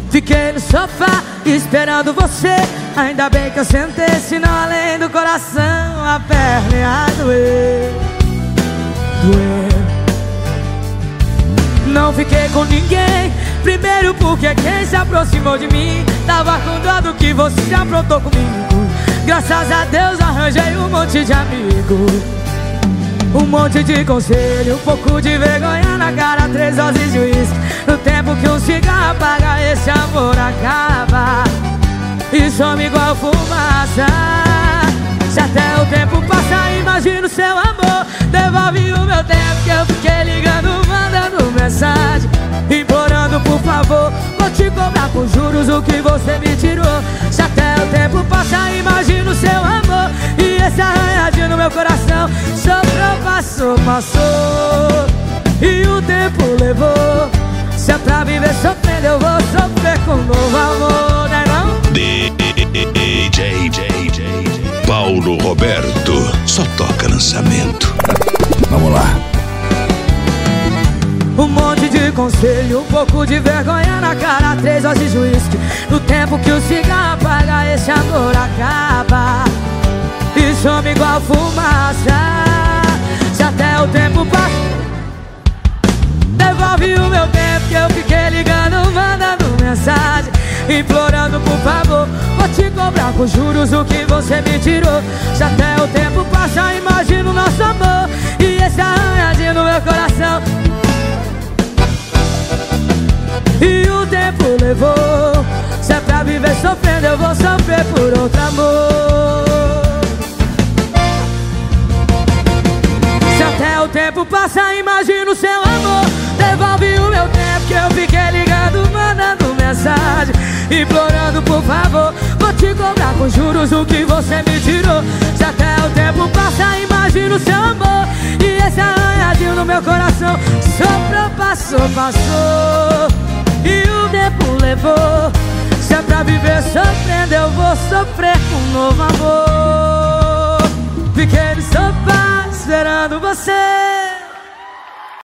Fiquei no sofá esperando você. Ainda bem que eu sentei, senão além do coração a perna ia doer. Não fiquei com ninguém, primeiro porque quem se aproximou de mim tava com dó do que você se aprontou comigo. Graças a Deus arranjei um monte de amigo, um monte de conselho, um pouco de vergonha na cara, 3 doses de uísque. No tempo que um cigarro apaga, esse amor acaba e some igual fumaça. Se até o tempo passa, imagina o seu amor. Devolve o meu tempo que eu fiquei ligando, mandando mensagem, implorando por favor. Vou te cobrar com juros o que você me tirou. Se até o tempo passa, imagina o seu amor. E esse arranhadinho no meu coração sobrou, passou, passou e o tempo levou. Se é pra viver sofrendo, eu vou sofrer com um novo amor, né não? DJ Paulo Roberto, só toca lançamento. Vamos lá. Um monte de conselho, um pouco de vergonha na cara, 3 doses de uísque. No tempo que o cigarro apaga, esse amor acaba e some igual fumaça. Se até o tempo passa, devolve o meu tempo que eu fiquei ligando, mandando mensagem, implorando por favor. Vou te cobrar com juros o que você me tirou. Se até o tempo passa, imagina o nosso amor. E esse arranhadinho no meu coração, e o tempo levou. Se é pra viver sofrendo, eu vou sofrer por outro amor. Se até o tempo passa, imagina o seu amor. Devolve o meu tempo que eu fiquei ligando, mandando mensagem, implorando por favor. Vou te cobrar com juros o que você me tirou. Se até o tempo passa, imagina o seu amor. E esse arranhadinho no meu coração soprou, passou, passou e o tempo levou. Se é pra viver sofrendo, eu vou sofrer com um novo amor. Fiquei no sofá esperando você.